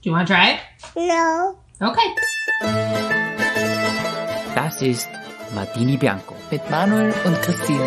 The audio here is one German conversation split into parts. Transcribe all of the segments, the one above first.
Do you want to try it? No. Okay. Das ist Martini Bianco. Mit Manuel und Christina.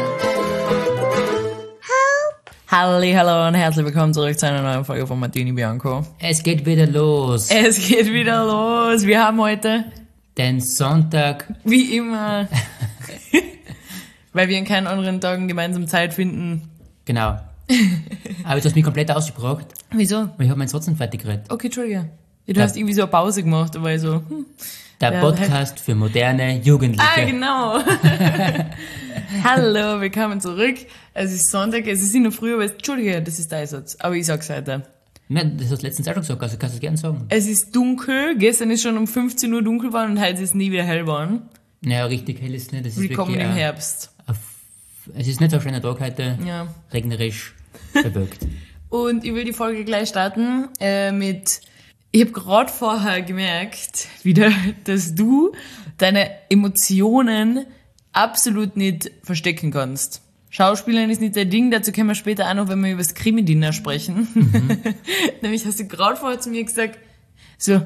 Hallo und herzlich willkommen zurück zu einer neuen Folge von Martini Bianco. Es geht wieder los. Wir haben heute Den Sonntag. wie immer, weil wir in keinen anderen Tagen gemeinsam Zeit finden. Genau. Aber du hast mich komplett ausgebracht, Wieso? weil ich habe meinen Satz nicht fertig geredet. Okay, Entschuldige. Ja, du hast irgendwie so eine Pause gemacht, da war ich so, Der Ja, Podcast für moderne Jugendliche. genau. Hallo, willkommen zurück. Es ist Sonntag, es ist noch früh, aber Entschuldige, das ist dein Satz, aber ich sag's heute. Nein, das hast du letztens auch schon gesagt, also kannst du es gerne sagen. Es ist dunkel, gestern ist schon um 15 Uhr dunkel geworden und heute ist nie wieder hell geworden. Naja, richtig hell ist es nicht. Das ist Willkommen wirklich, im Herbst. Es ist nicht so ein schöner Tag heute. Ja. Regnerisch, bewölkt. Und ich will die Folge gleich starten mit, ich habe gerade vorher gemerkt, wieder, dass du deine Emotionen absolut nicht verstecken kannst. Schauspielern ist nicht dein Ding, dazu können wir später auch noch, wenn wir über das Krimi-Dinner sprechen. Nämlich hast du gerade vorher zu mir gesagt, so,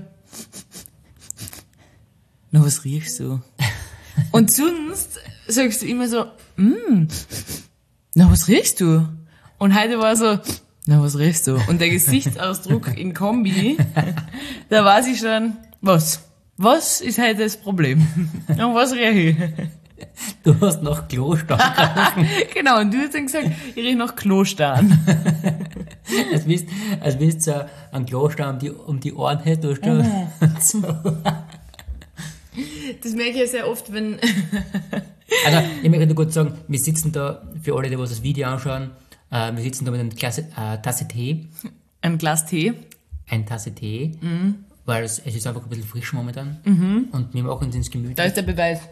na, was riechst du? Und sonst sagst du immer so, na, was riechst du? Und heute war so, na, was riechst du? Und der Gesichtsausdruck in Kombi, da weiß ich schon, was? Was ist heute das Problem? Und was riech ich? Du hast nach Kloster. Genau, und du hast dann gesagt, ich riech nach Klostarn. Als willst du so einen Kloster um die Ohren hättest. So. Das merke ich ja sehr oft, wenn... Also, ich möchte nur kurz sagen, wir sitzen da, für alle, die was das Video anschauen, wir sitzen da mit einer Tasse Tee. Ein Glas Tee. Eine Tasse Tee, weil es ist einfach ein bisschen frisch momentan. Und wir machen uns ins Gemüt. Da ist der Beweis.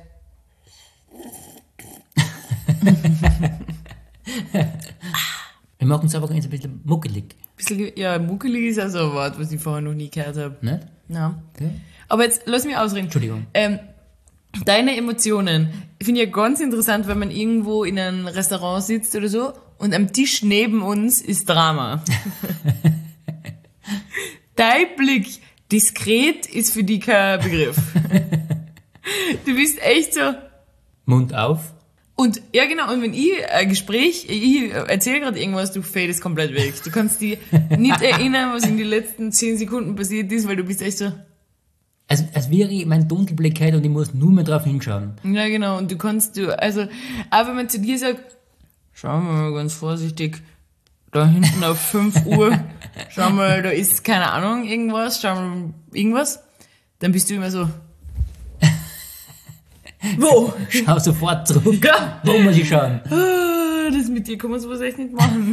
Wir machen uns einfach ein bisschen muckelig. Ja, muckelig ist also ein Wort, was ich vorher noch nie gehört habe. Nicht? Ja. Ja. Aber jetzt lass mich ausreden. Entschuldigung. Deine Emotionen finde ich ja ganz interessant, wenn man irgendwo in einem Restaurant sitzt oder so und am Tisch neben uns ist Drama. Dein Blick, diskret, ist für dich kein Begriff. Du bist echt so... Mund auf. Und ja genau, und wenn ich ein Gespräch, ich erzähle gerade irgendwas, du fadest komplett weg. Du kannst dich nicht erinnern, was in den letzten 10 Sekunden passiert ist, weil du bist echt so... Als wäre ich mein Dunkelblick hätte und ich muss nur mehr drauf hinschauen. Ja genau, und also, auch wenn man zu dir sagt, schau mal ganz vorsichtig, da hinten auf 5 Uhr, schau mal, da ist keine Ahnung, irgendwas, schau mal, irgendwas, dann bist du immer so... Wo? Schau sofort zurück. Ja. Wo muss ich schauen? Das mit dir kann man sowas echt nicht machen.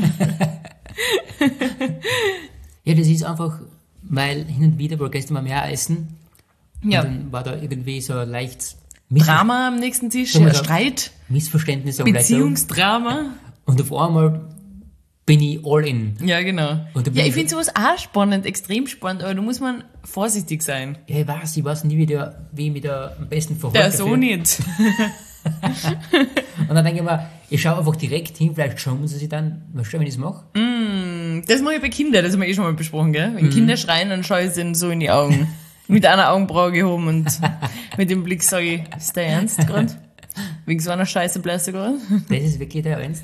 Ja, das ist einfach, weil hin und wieder, weil gestern waren wir auch essen. Ja. Und dann war da irgendwie so ein leichtes Drama am nächsten Tisch, Kann man ja, sagen, Streit, Missverständnis. am Leiter. Beziehungsdrama. Und auf einmal bin ich all in. Ja, genau. Und da bin Ja, ich ich- finde sowas auch spannend, extrem spannend, aber da muss man vorsichtig sein. Ja, ich weiß nie, wie ich mich da am besten verhalte. Der so nicht. Und dann denke ich mir, ich schaue einfach direkt hin, vielleicht schauen sie sich dann, weißt du, wenn ich es mache. Das mache ich bei Kindern, das haben wir eh schon mal besprochen, gell? Wenn Kinder schreien, dann schaue ich denen so in die Augen. Mit einer Augenbraue gehoben und mit dem Blick sage ich, ist der Ernst gerade? Wegen so einer Scheiße bleibst du gerade? Das ist wirklich der Ernst.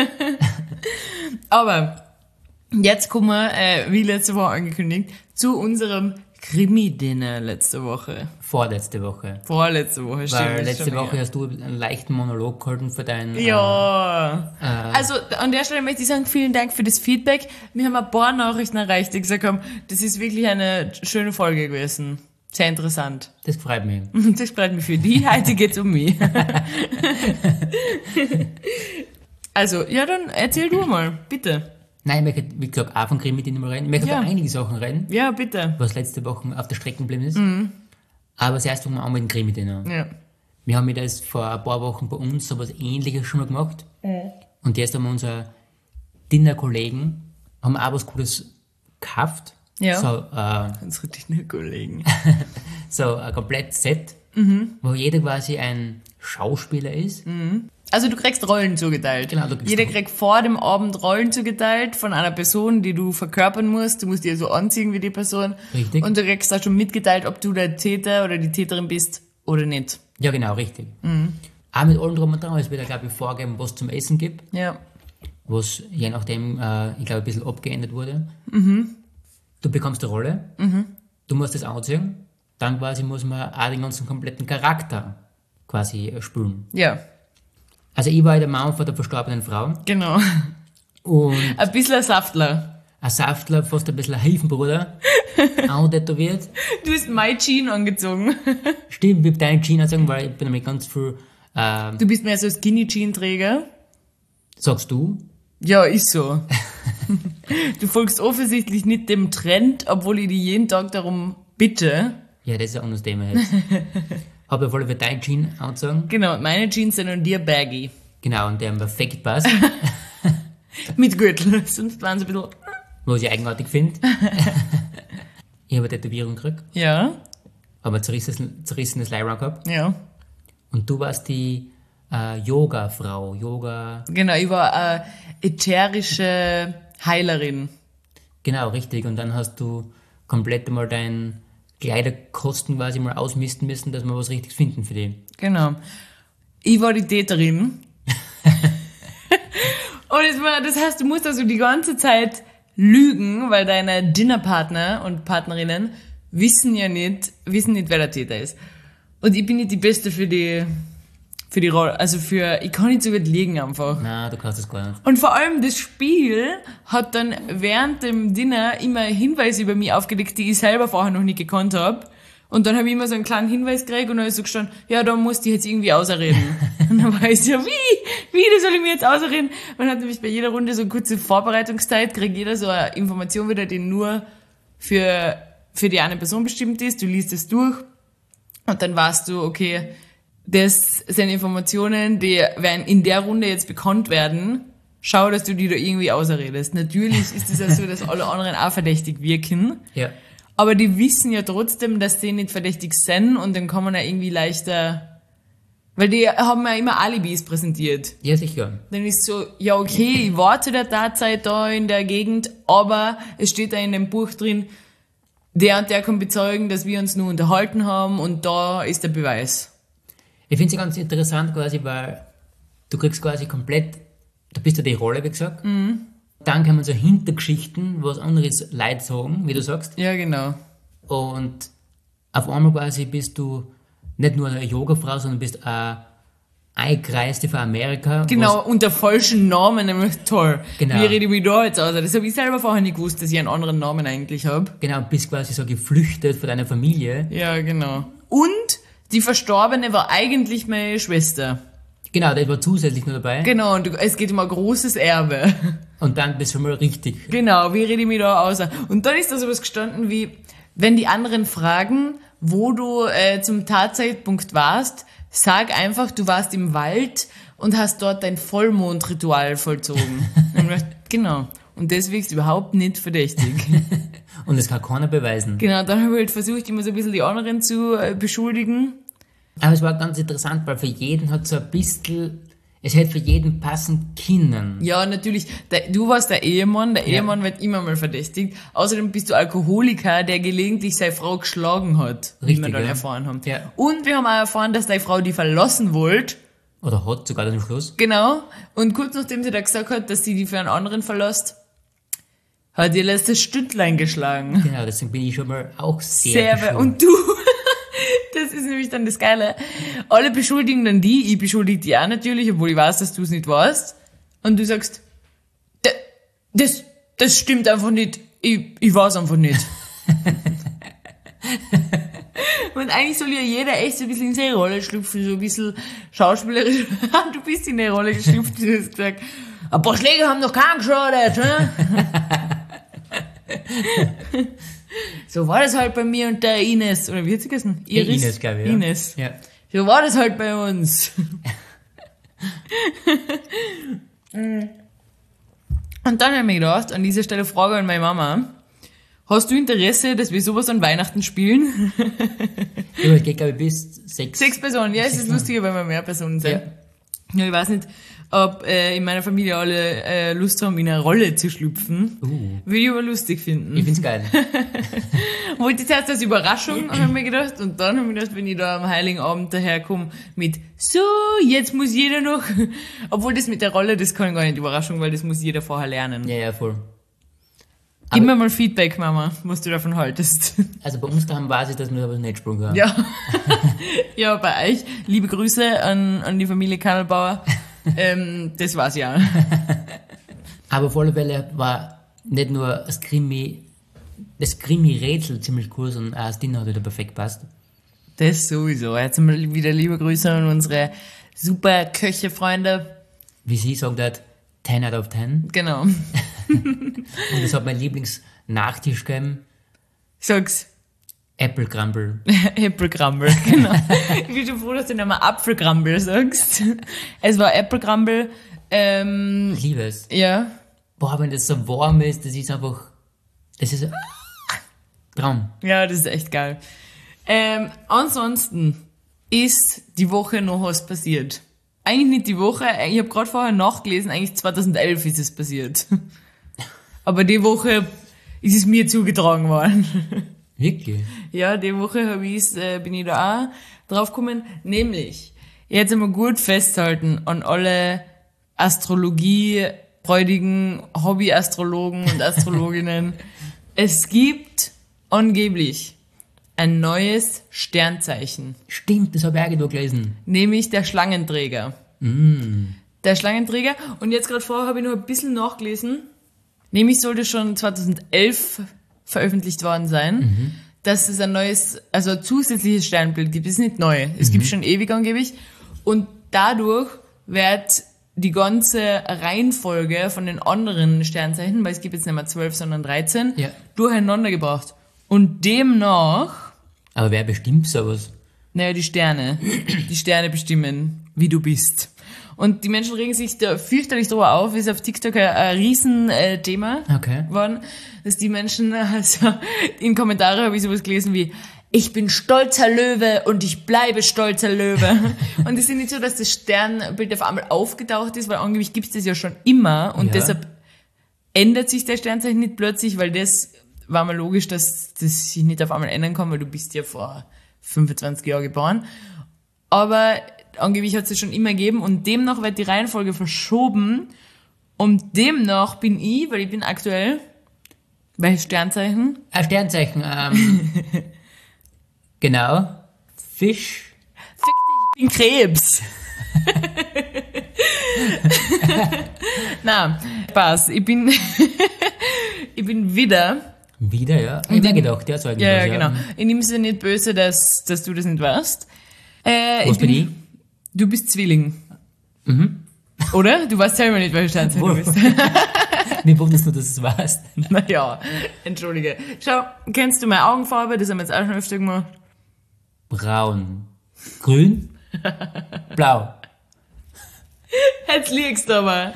Aber jetzt kommen wir, wie letzte Woche angekündigt, zu unserem Krimi-Dinner letzte Woche. Vorletzte Woche. Vorletzte Woche, stimmt. Weil das ist letzte schon Woche länger. hast du einen leichten Monolog gehalten für deinen... Ja. Also an der Stelle möchte ich sagen, vielen Dank für das Feedback. Wir haben ein paar Nachrichten erreicht, die gesagt haben, das ist wirklich eine schöne Folge gewesen. Sehr interessant. Das freut mich. Das freut mich für die. Heute geht's um mich. Also, ja, dann erzähl du mal, bitte. Nein, ich möchte, wie gesagt, auch von Krimi mit Ihnen mal reden. Ich möchte Ja. über einige Sachen reden, Ja, bitte. was letzte Woche auf der Strecke geblieben ist. Aber zuerst fangen wir an mit dem Krimi Dinner. Ja. Wir haben ja das vor ein paar Wochen bei uns so was Ähnliches schon mal gemacht. Und jetzt haben wir unsere Dinner-Kollegen, haben auch was Cooles gekauft. Ja. So, Unsere Dinner-Kollegen. so ein Komplett-Set, wo jeder quasi ein Schauspieler ist. Also du kriegst Rollen zugeteilt. Genau, du kriegst Jeder Rollen. kriegt vor dem Abend Rollen zugeteilt von einer Person, die du verkörpern musst. Du musst dich so anziehen wie die Person. Richtig. Und du kriegst auch schon mitgeteilt, ob du der Täter oder die Täterin bist oder nicht. Ja, genau, richtig. Auch mit allem drum und dran, es wird ja, glaube ich, vorgeben, was zum Essen gibt, Ja. was je nachdem, ich glaube, ein bisschen abgeändert wurde. Du bekommst eine Rolle, du musst das anziehen, dann quasi muss man auch den ganzen kompletten Charakter quasi spielen. Ja, Also ich war ja der Mann von der verstorbenen Frau genau. und Ein bisschen ein Saftler. ein Saftler, fast ein bisschen ein Hiefenbruder, antätowiert. Du hast My Jean angezogen. Stimmt, ich hab deinen Jeans angezogen, weil ich bin nämlich ganz viel, Du bist mehr so ein Skinny Jean Träger. sagst du, Ja, ist so. Du folgst offensichtlich nicht dem Trend, obwohl ich dich jeden Tag darum bitte. ja, das ist ein anderes Thema jetzt. Habe auf alle Fälle deinen Jeans angezogen. Genau, meine Jeans sind an dir baggy. Genau, und der perfekt passt, Mit Gürtel, sonst waren sie ein bisschen... was ich eigenartig finde. Ich habe eine Tätowierung gekriegt, Ja, habe ein zerrissenes Leibrock gehabt. ja. Und du warst die Yoga-Frau, Yoga, Genau, ich war eine ätherische Heilerin. genau, richtig. Und dann hast du komplett mal deinen Kleiderkosten quasi mal ausmisten müssen, dass wir was Richtiges finden für die. Genau. Ich war die Täterin. Und das heißt, du musst also die ganze Zeit lügen, weil deine Dinnerpartner und Partnerinnen wissen nicht, wer der Täter ist. Und ich bin nicht die Beste für die Rolle. Also ich kann nicht so gut liegen einfach. Na, du kannst das gar nicht. Und vor allem das Spiel hat dann während dem Dinner immer Hinweise über mich aufgedeckt, die ich selber vorher noch nicht gekannt habe. Und dann habe ich immer so einen kleinen Hinweis gekriegt und dann habe ich so gestanden, ja, da musst du jetzt irgendwie ausreden. Und dann war ich so, wie, das soll ich mir jetzt ausreden? Man hat nämlich bei jeder Runde so eine kurze Vorbereitungszeit, kriegt jeder so eine Information wieder, die nur für die eine Person bestimmt ist. Du liest es durch und dann weißt du, okay, das sind Informationen, die werden in der Runde jetzt bekannt werden. Schau, dass du die da irgendwie ausredest. Natürlich ist es ja so, dass alle anderen auch verdächtig wirken. Ja. Aber die wissen ja trotzdem, dass die nicht verdächtig sind und dann kann man ja irgendwie leichter, weil die haben ja immer Alibis präsentiert. Ja, sicher. Dann ist so, ja okay, ich war zu der Tatzeit da in der Gegend, aber es steht da in dem Buch drin, der und der kann bezeugen, dass wir uns nur unterhalten haben und da ist der Beweis. Ich finde es ganz interessant quasi, weil du kriegst quasi komplett, du bist ja die Rolle, wie gesagt. Dann kommen so Hintergeschichten, was anderes Leute sagen, wie du sagst. Ja, genau. Und auf einmal quasi bist du nicht nur eine Yoga-Frau, sondern bist eine Eingereiste von Amerika. Genau, unter falschen Namen, nämlich toll. Genau. Wie rede ich mich da jetzt aus? Das habe ich selber vorher nicht gewusst, dass ich einen anderen Namen eigentlich habe. Genau, bist quasi so geflüchtet von deiner Familie. Ja, genau. Und die Verstorbene war eigentlich meine Schwester. Genau, das war zusätzlich nur dabei. Genau, und es geht um ein großes Erbe. Und dann bist du mal richtig. Genau, wie rede ich mich da aus? Und dann ist da sowas gestanden wie, wenn die anderen fragen, wo du zum Tatzeitpunkt warst, sag einfach, du warst im Wald und hast dort dein Vollmondritual vollzogen. Und ich dachte, genau. Und deswegen ist überhaupt nicht verdächtig. Und das kann keiner beweisen. Genau, dann habe ich halt versucht, immer so ein bisschen die anderen zu beschuldigen. Aber es war ganz interessant, weil für jeden hat so ein bisschen, es hätte für jeden passen können. Ja, natürlich. Du warst der Ehemann. Der Ehemann wird immer mal verdächtigt. Außerdem bist du Alkoholiker, der gelegentlich seine Frau geschlagen hat, wie wir Richtig, dann ja. erfahren haben. Ja. Und wir haben auch erfahren, dass deine Frau die verlassen wollte. Oder hat sogar den Schluss. Genau. Und kurz nachdem sie da gesagt hat, dass sie die für einen anderen verlässt, hat ihr letztes Stündlein geschlagen. Genau, deswegen bin ich schon mal auch sehr beschuldigt. Und du, das ist nämlich dann das Geile. Alle beschuldigen dann die, ich beschuldige die auch natürlich, obwohl ich weiß, dass du es nicht warst. Und du sagst, das stimmt einfach nicht, ich weiß einfach nicht. Und eigentlich soll ja jeder echt so ein bisschen in seine Rolle schlüpfen, so ein bisschen schauspielerisch. Du bist in eine Rolle geschlüpft, du hast gesagt, ein paar Schläge haben noch keinen geschadet, ne? So war das halt bei mir und der Ines. Oder wie hat sie gesagt? Iris? Ines, glaube ich. Ja. Ines. Ja. So war das halt bei uns. Und dann habe ich mir gedacht, an dieser Stelle Frage an meine Mama. Hast du Interesse, dass wir sowas an Weihnachten spielen? Ja, es geht, glaube ich, bis 6. 6 Personen. Ja, es ist lustiger, wenn wir mehr Personen sind. Ja. Ja, ich weiß nicht, ob in meiner Familie alle Lust haben, in eine Rolle zu schlüpfen. Würde ich aber lustig finden. Ich find's geil. Wollte ich zuerst als Überraschung, habe ich mir gedacht, und dann habe ich gedacht, wenn ich da am Heiligen Abend daherkomme mit, so, jetzt muss jeder noch, obwohl das mit der Rolle, das kann gar nicht Überraschung, weil das muss jeder vorher lernen. Ja, voll. Gib mir mal Feedback, Mama, was du davon haltest. Also bei uns daheim weiß ich, dass wir aber nicht gesprochen haben. Ja. Ja, bei euch, liebe Grüße an die Familie Kannelbauer, das war's ja. Aber auf alle Fälle war nicht nur das Krimi-Rätsel ziemlich cool, sondern auch das Dinner hat wieder perfekt gepasst. Das sowieso. Jetzt mal wieder liebe Grüße an unsere super Köche-Freunde. Wie sie sagt hat, 10 out of 10. Genau. Und es hat mein Lieblings-Nachtisch gegeben, Sag's. Apple Crumble. Apple Crumble, genau. Ich bin schon froh, dass du nicht mehr Apfel Crumble sagst. Es war Apple Crumble. Ich liebe es. Ja. Boah, wenn das so warm ist, das ist einfach, das ist Traum. Ja, das ist echt geil. Ansonsten ist die Woche noch was passiert. Eigentlich nicht die Woche, ich habe gerade vorher nachgelesen, eigentlich 2011 ist es passiert. Aber die Woche ist es mir zugetragen worden. Wirklich? Ja, die Woche bin ich da auch drauf gekommen. Nämlich, jetzt einmal gut festhalten an alle Astrologie-freudigen Hobby-Astrologen und Astrologinnen. Es gibt angeblich ein neues Sternzeichen. Stimmt, das habe ich auch irgendwo gelesen. Nämlich der Schlangenträger. Der Schlangenträger. Und jetzt gerade vorher habe ich noch ein bisschen nachgelesen. Nämlich sollte schon 2011 veröffentlicht worden sein, dass es ein neues, also ein zusätzliches Sternbild gibt. Es ist nicht neu. Es gibt schon ewig angeblich. Und dadurch wird die ganze Reihenfolge von den anderen Sternzeichen, weil es gibt jetzt nicht mehr 12, sondern 13, Ja. durcheinander gebracht. Und demnach, Aber wer bestimmt sowas? naja, die Sterne bestimmen, wie du bist. Und die Menschen regen sich da fürchterlich drüber auf, ist auf TikTok ein Riesenthema Okay. geworden, dass die Menschen, also in Kommentare habe ich sowas gelesen wie, ich bin stolzer Löwe und ich bleibe stolzer Löwe. Und es ist nicht so, dass das Sternbild auf einmal aufgetaucht ist, weil angeblich gibt es das ja schon immer und Ja. deshalb ändert sich der Sternzeichen nicht plötzlich, weil das war mal logisch, dass das sich nicht auf einmal ändern kann, weil du bist ja vor 25 Jahren geboren. Aber angeblich hat es das schon immer gegeben und demnach wird die Reihenfolge verschoben und demnach bin ich, weil ich bin aktuell, welches Sternzeichen? Ein Sternzeichen, genau. Fisch. Ich bin Krebs. Na, Spaß. Ich bin wieder. Wieder, ja. Ich hab mir gedacht, ja, sag ich Ja, was, genau. Ich nehme es ja nicht böse, dass du das nicht weißt. Was bin ich? Du bist Zwilling. Oder? Du weißt selber nicht, welches Sternzeichen du bist. Mir wundert nur, dass du es weißt. Naja, entschuldige. Schau, kennst du meine Augenfarbe? Das haben wir jetzt auch schon öfter gemacht. Braun. Grün. Blau. Jetzt liegst du aber.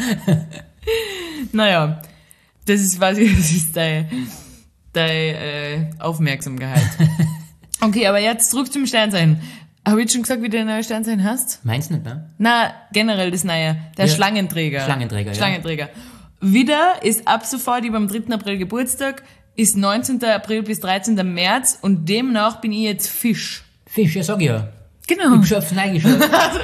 Naja, das ist deine Aufmerksamkeit. Okay, aber jetzt zurück zum Sternzeichen. Habe ich jetzt schon gesagt, wie du ein neues Sternzeichen hast? Meinst du nicht, ne? Na, generell das neue. Der Ja. Schlangenträger. Schlangenträger, ja. Schlangenträger. Wieder ist ab sofort über am 3. April Geburtstag, ist 19. April bis 13. März und demnach bin ich jetzt Fisch. Fisch, ja, sag ich ja. Genau. Ich hab's reingeschaut.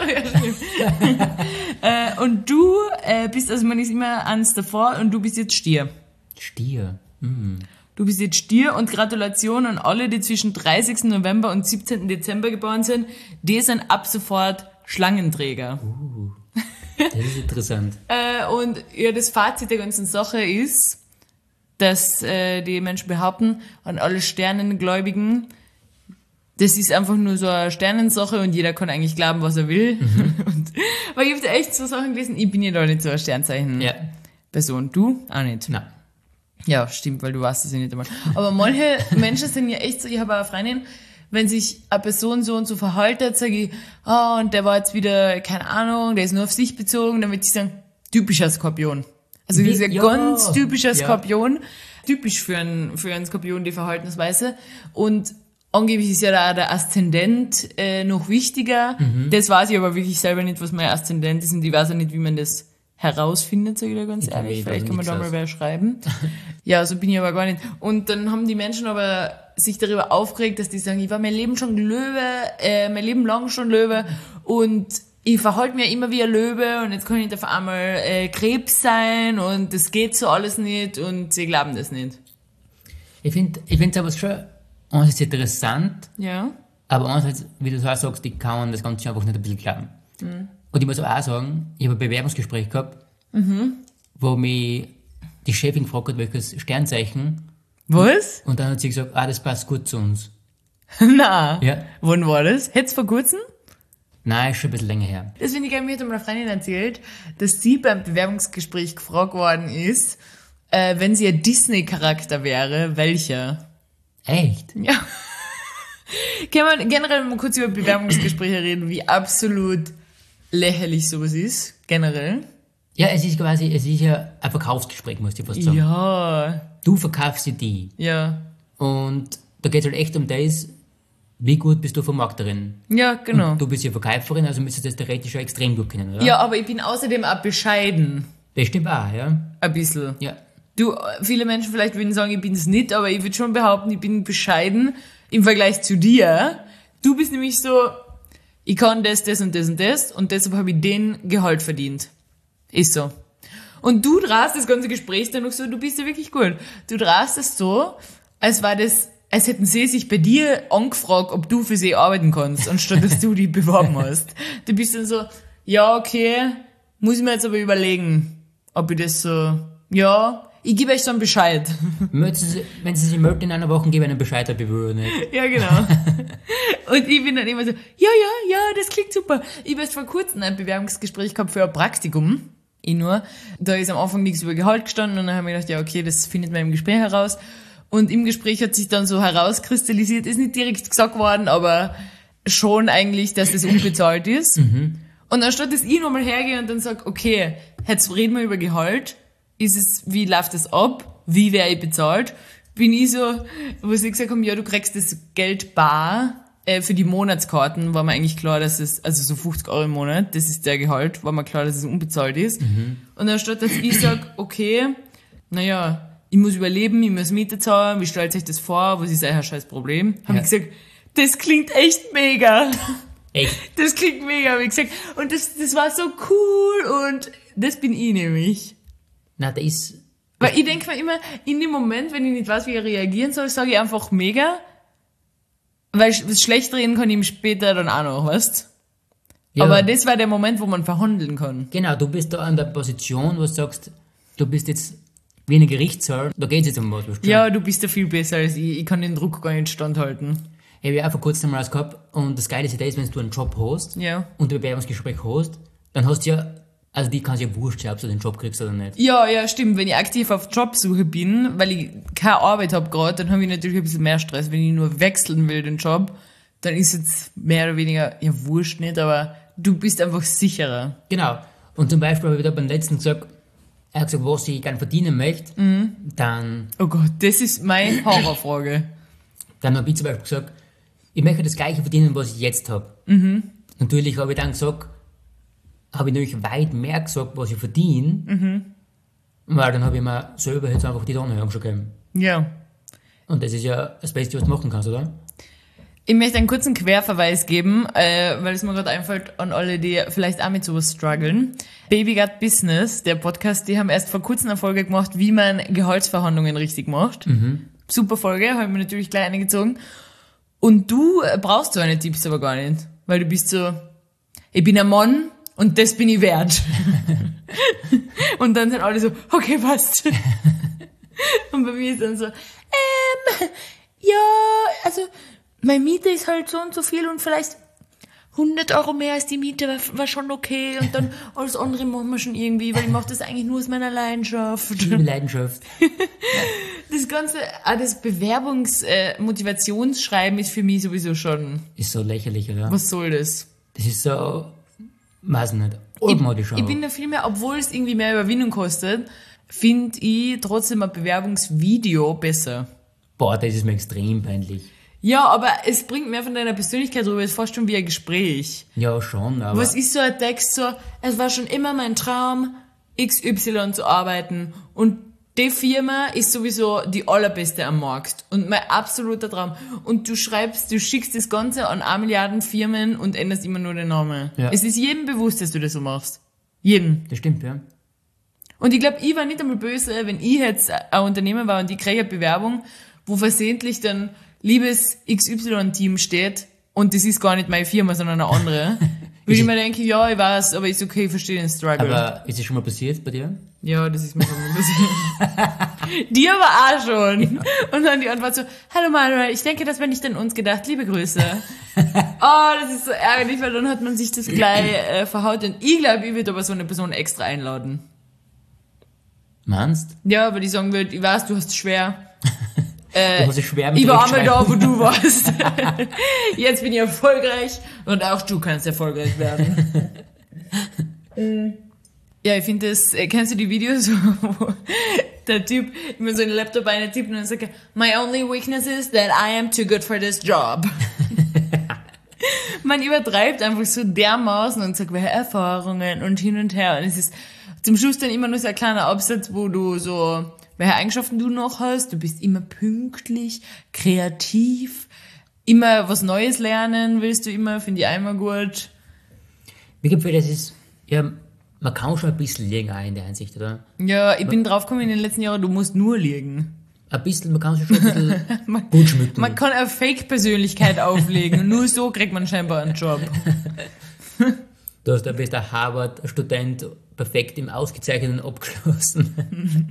Und du bist, also man ist immer eins davor und du bist jetzt Stier. Stier. Du bist jetzt Stier und Gratulation an alle, die zwischen 30. November und 17. Dezember geboren sind. Die sind ab sofort Schlangenträger. Das ist interessant. Und ja, das Fazit der ganzen Sache ist, dass die Menschen behaupten, an alle Sternengläubigen, das ist einfach nur so eine Sternensache und jeder kann eigentlich glauben, was er will. Weil ich habe da echt so Sachen gelesen, ich bin ja da nicht so eine Sternzeichen-Person. Ja. Du? Auch nicht. Na. Ja, stimmt, weil du weißt es ja nicht einmal. Aber manche Menschen sind ja echt so, ich habe eine Freundin, wenn sich eine Person so und so verhaltet, sage ich, und der war jetzt wieder, keine Ahnung, der ist nur auf sich bezogen, dann würde ich sagen, typischer Skorpion. Also dieser Ja. ganz typischer Ja. Skorpion, typisch für einen Skorpion, die Verhaltensweise. Und angeblich ist ja da auch der Aszendent noch wichtiger. Das weiß ich aber wirklich selber nicht, was mein Aszendent ist und ich weiß auch nicht, wie man das herausfindet, sage ich dir ganz ehrlich. Vielleicht kann man da mal wer schreiben. Ja, so bin ich aber gar nicht. Und dann haben die Menschen aber sich darüber aufgeregt, dass die sagen, ich war mein Leben schon Löwe, mein Leben lang schon Löwe und ich verhalte mich ja immer wie ein Löwe und jetzt kann ich auf einmal Krebs sein und das geht so alles nicht und sie glauben das nicht. Ich finde aber schon einerseits interessant, Ja. aber andererseits, wie du so auch sagst, ich kann das Ganze einfach nicht ein bisschen glauben. Und ich muss auch sagen, ich habe ein Bewerbungsgespräch gehabt, wo mich die Chefin gefragt hat, welches Sternzeichen. Was? Und dann hat sie gesagt, das passt gut zu uns. Na. Ja. Wann war das? Hätt's vor kurzem? Nein, ist schon ein bisschen länger her. Das finde ich geil, mir hat meine Freundin erzählt, dass sie beim Bewerbungsgespräch gefragt worden ist, wenn sie ein Disney-Charakter wäre, welcher? Echt? Ja. Kann man generell mal kurz über Bewerbungsgespräche reden, wie absolut lächerlich sowas ist, generell? Ja, es ist ja ein Verkaufsgespräch, musst du fast sagen. Ja. Du verkaufst die. Ja. Und da geht es halt echt um das, wie gut bist du Vermarkterin. Ja, genau. Und du bist ja Verkäuferin, also müsstest du das theoretisch auch extrem gut kennen, oder? Ja, aber ich bin außerdem auch bescheiden. Das stimmt auch, ja. Ein bisschen. Ja. Du, viele Menschen vielleicht würden sagen, ich bin es nicht, aber ich würde schon behaupten, ich bin bescheiden im Vergleich zu dir. Du bist nämlich so, ich kann das und das und das und deshalb habe ich den Gehalt verdient. Ist so. Und du drast das ganze Gespräch dann noch so, du bist ja wirklich gut. Du drast es so, als hätten sie sich bei dir angefragt, ob du für sie arbeiten kannst, anstatt dass du die beworben hast. Du bist dann so, ja, okay, muss ich mir jetzt aber überlegen, ob ich das so, ja, ich gebe euch dann Bescheid. Wenn sie sich melden in einer Woche, gebe ich einen Bescheid, ob ich will oder nicht. Ja, genau. Und ich bin dann immer so, ja, das klingt super. Ich habe erst vor kurzem ein Bewerbungsgespräch gehabt für ein Praktikum. Da ist am Anfang nichts über Gehalt gestanden und dann habe ich gedacht, ja, okay, das findet man im Gespräch heraus. Und im Gespräch hat sich dann so herauskristallisiert, ist nicht direkt gesagt worden, aber schon eigentlich, dass das unbezahlt ist. Und anstatt dass ich nochmal hergehe und dann sage, okay, jetzt reden wir über Gehalt, wie läuft das ab, wie werde ich bezahlt, bin ich so, wo sie gesagt haben, ja, du kriegst das Geld bar für die Monatskarten, war mir eigentlich klar, dass es, also so 50 € im Monat, das ist der Gehalt, war mir klar, dass es unbezahlt ist. Und anstatt dass ich sage, okay, naja, ich muss überleben, ich muss Miete zahlen, wie stellt sich das vor, was ist euer scheiß Problem? Haben ich gesagt, das klingt echt mega. Echt? Das klingt mega, habe ich gesagt. Und das war so cool und das bin ich nämlich. Na, das ist... Weil ich denke mir immer, in dem Moment, wenn ich nicht weiß, wie ich reagieren soll, sage ich einfach mega. Weil schlecht reden kann ich ihm später dann auch noch, weißt? Ja. Aber das war der Moment, wo man verhandeln kann. Genau, du bist da an der Position, wo du sagst, du bist jetzt wie eine Gerichtssaal, da geht es jetzt um was. Ja, du bist ja viel besser als ich. Ich kann den Druck gar nicht standhalten. Ich habe ja auch vor kurzem mal was gehabt und das Geile ist ja das, wenn du einen Job hast und ein Bewerbungsgespräch hast, dann hast du ja, also die kann es ja wurscht sein, ob du den Job kriegst oder nicht. Ja, stimmt. Wenn ich aktiv auf Jobsuche bin, weil ich keine Arbeit habe gerade, dann habe ich natürlich ein bisschen mehr Stress. Wenn ich nur wechseln will, den Job, dann ist jetzt mehr oder weniger, ja wurscht nicht, aber du bist einfach sicherer. Genau. Und zum Beispiel habe ich da beim letzten gesagt, er hat gesagt, was ich gerne verdienen möchte, dann... Oh Gott, das ist meine Horrorfrage. Dann habe ich zum Beispiel gesagt, ich möchte das Gleiche verdienen, was ich jetzt habe. Natürlich habe ich dann gesagt, habe ich natürlich weit mehr gesagt, was ich verdiene, weil dann habe ich mir selber jetzt einfach die Anhörung schon gegeben. Ja. Und das ist ja das Beste, was du machen kannst, oder? Ich möchte einen kurzen Querverweis geben, weil es mir gerade einfällt an alle, die vielleicht auch mit sowas strugglen. Baby Got Business, der Podcast, die haben erst vor kurzem eine Folge gemacht, wie man Gehaltsverhandlungen richtig macht. Super Folge, habe ich mir natürlich gleich eingezogen. Und du brauchst so eine Tipps aber gar nicht, weil du bist so, ich bin ein Mann und das bin ich wert. Und dann sind alle so, okay, passt. Und bei mir ist dann so, ja, also meine Miete ist halt so und so viel und vielleicht 100 € mehr als die Miete war schon okay und dann alles andere machen wir schon irgendwie, weil ich mache das eigentlich nur aus meiner Leidenschaft. Die Leidenschaft. Das ganze, das Bewerbungsmotivationsschreiben ist für mich sowieso schon... Ist so lächerlich, oder? Was soll das? Das ist so, weiß nicht, ich bin da viel mehr, obwohl es irgendwie mehr Überwindung kostet, finde ich trotzdem ein Bewerbungsvideo besser. Boah, das ist mir extrem peinlich. Ja, aber es bringt mehr von deiner Persönlichkeit rüber, es ist fast schon wie ein Gespräch. Ja, schon, aber... Was ist so ein Text so, es war schon immer mein Traum, XY zu arbeiten und die Firma ist sowieso die allerbeste am Markt und mein absoluter Traum. Und du schickst das Ganze an 1 Milliarden Firmen und änderst immer nur den Namen. Ja. Es ist jedem bewusst, dass du das so machst. Jedem. Das stimmt, ja. Und ich glaube, ich war nicht einmal böse, wenn ich jetzt ein Unternehmen war und ich kriege eine Bewerbung, wo versehentlich dann liebes XY-Team steht und das ist gar nicht meine Firma, sondern eine andere. Würde ich mir denken, ja, ich weiß, aber ist okay, ich verstehe den Struggle. Aber ist es schon mal passiert bei dir? Ja, das ist mir schon mal passiert. Dir aber auch schon. Ja. Und dann die Antwort so, hallo Manuel, ich denke, das wäre nicht an uns gedacht, liebe Grüße. Das ist so ärgerlich, weil dann hat man sich das gleich verhaut. Und ich glaube, ich würde aber so eine Person extra einladen. Meinst? Ja, weil ich sagen würde, ich weiß, du hast es schwer. Du hast es schwer mit Ich war einmal Rechtschreibung. da, wo du warst. Jetzt bin ich erfolgreich und auch du kannst erfolgreich werden. Ja, ich finde das, kennst du die Videos, wo der Typ immer so in den Laptop tippt und dann sagt, my only weakness is that I am too good for this job. Man übertreibt einfach so dermaßen und sagt, welche Erfahrungen und hin und her. Und es ist zum Schluss dann immer nur so ein kleiner Absatz, wo du so, welche Eigenschaften du noch hast. Du bist immer pünktlich, kreativ, immer was Neues lernen willst du immer, finde ich einmal gut. Mir gefällt, das ist, ja, man kann schon ein bisschen liegen auch in der Einsicht, oder? Ja, ich bin draufgekommen in den letzten Jahren, du musst nur liegen. Ein bisschen, man kann sich schon ein bisschen gut schmücken. Man kann eine Fake-Persönlichkeit auflegen und nur so kriegt man scheinbar einen Job. Du bist ein Harvard-Student, perfekt im Ausgezeichneten abgeschlossen.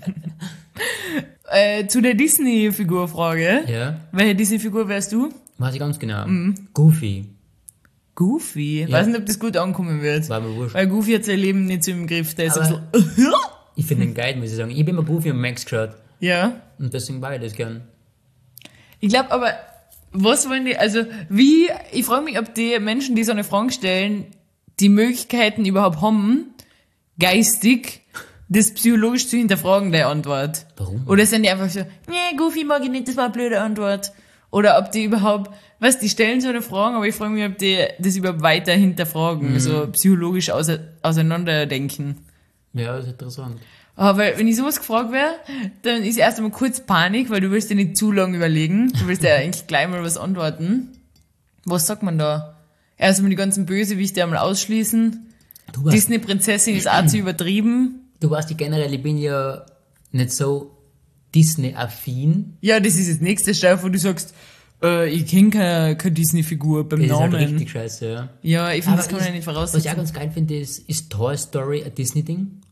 Zu der Disney-Figur-Frage. Ja, Welche Disney-Figur wärst du? weiß ich ganz genau. Goofy. Goofy? Ja. Weiß nicht, ob das gut ankommen wird. War mir wurscht. Weil Goofy hat sein Leben nicht so im Griff. Der ist ein Aber- bisschen... Ich finde den geil, muss ich sagen. Ich habe immer Goofy und Max geschaut. Ja. Und deswegen war ich das gern. Ich glaube aber, was wollen die, also ich frage mich, ob die Menschen, die so eine Frage stellen, die Möglichkeiten überhaupt haben, geistig, das psychologisch zu hinterfragen, der Antwort. Warum? Oder sind die einfach so, nee, Goofy mag ich nicht, das war eine blöde Antwort. Oder ob die überhaupt, die stellen so eine Frage, aber ich frage mich, ob die das überhaupt weiter hinterfragen, so psychologisch auseinanderdenken. Ja, das ist interessant. Aber wenn ich sowas gefragt wäre, dann ist erst einmal kurz Panik, weil du willst dir nicht zu lange überlegen. Du willst ja eigentlich gleich mal was antworten. Was sagt man da? Erst einmal die ganzen Bösewichte einmal ausschließen. Disney-Prinzessin ist auch zu übertrieben. Du weißt ja generell, ich bin ja nicht so Disney-affin. Ja, das ist das nächste Stell, wo du sagst, ich kenne keine Disney-Figur beim Das ist Namen. halt richtig scheiße, ja. Ja, ich finde, das Aber kann man ja nicht Was ich auch voraussetzen. ganz geil finde, ist Toy Story ein Disney-Ding?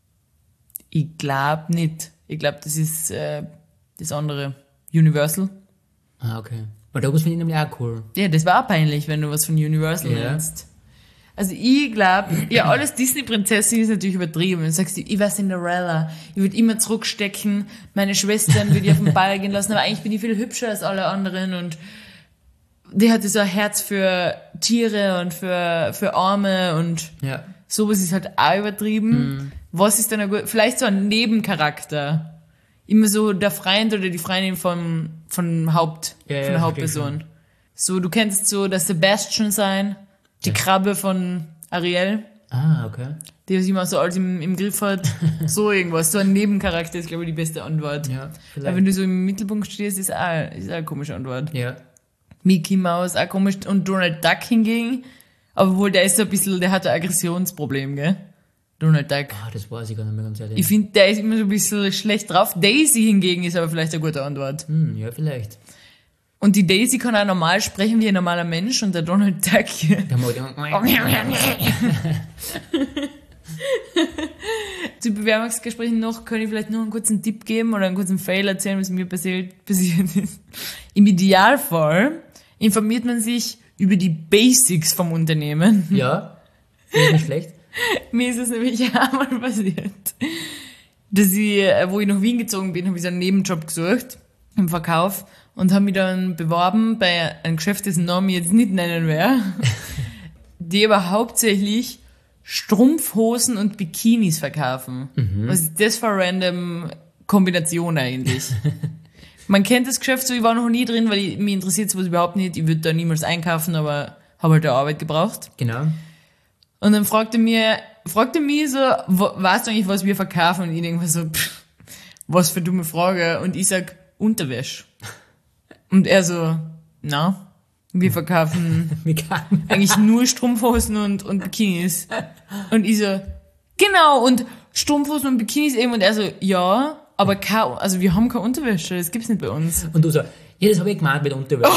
Ich glaube nicht. Ich glaube, das ist das andere. Universal. Ah, okay. Weil da finde ich nämlich auch cool. Ja, das war auch peinlich, wenn du was von Universal Ja. nennst. Also ich glaube, ja, alles Disney-Prinzessin ist natürlich übertrieben. Dann sagst du, ich war Cinderella, ich würde immer zurückstecken, meine Schwestern würde ich auf den Ball gehen lassen, aber eigentlich bin ich viel hübscher als alle anderen und die hatte so ein Herz für Tiere und für Arme und Ja. sowas ist halt auch übertrieben. Was ist dann ein gut, vielleicht so ein Nebencharakter. Immer so der Freund oder die Freundin von der verstehe Hauptperson. So, du kennst so der Sebastian sein, die Krabbe von Ariel, Ah, okay. die was immer so alles im Griff hat. So irgendwas. So ein Nebencharakter ist, glaube ich, die beste Antwort. Ja, Aber vielleicht. wenn du so im Mittelpunkt stehst, ist auch eine komische Antwort. Ja. Mickey Mouse, auch komisch. Und Donald Duck hingegen, obwohl der ist so ein bisschen, der hat ein Aggressionsproblem, gell? Donald Duck. Ah, das weiß ich gar nicht mehr ganz ehrlich. Ich finde, der ist immer so ein bisschen schlecht drauf. Daisy hingegen ist aber vielleicht eine gute Antwort. Ja, vielleicht. Und die Daisy kann auch normal sprechen wie ein normaler Mensch und der Donald Duck Da mag ich- zu Bewerbungsgesprächen noch, kann ich vielleicht noch einen kurzen Tipp geben oder einen kurzen Fail erzählen, was mir passiert ist. Im Idealfall informiert man sich über die Basics vom Unternehmen. Ja, finde ich nicht schlecht. Mir ist es nämlich einmal passiert, dass ich, wo ich nach Wien gezogen bin, habe ich so einen Nebenjob gesucht im Verkauf und habe mich dann beworben bei einem Geschäft, dessen Namen ich jetzt nicht nennen werde, die aber hauptsächlich Strumpfhosen und Bikinis verkaufen. Was ist das für eine random Kombination eigentlich? Man kennt das Geschäft so, ich war noch nie drin, weil mich interessiert sowas überhaupt nicht. Ich würde da niemals einkaufen, aber habe halt da Arbeit gebraucht. Genau. Und dann fragte mich so, weißt du eigentlich, was wir verkaufen? Und ich denke mir so, was für dumme Frage. Und ich sag, Unterwäsche. Und er so, na, wir verkaufen eigentlich nur Strumpfhosen und Bikinis. Und ich so, genau, und Strumpfhosen und Bikinis eben. Und er so, ja, aber also wir haben keine Unterwäsche, das gibt's nicht bei uns. Und du so, ja, das habe ich gemeint mit Unterwäsche.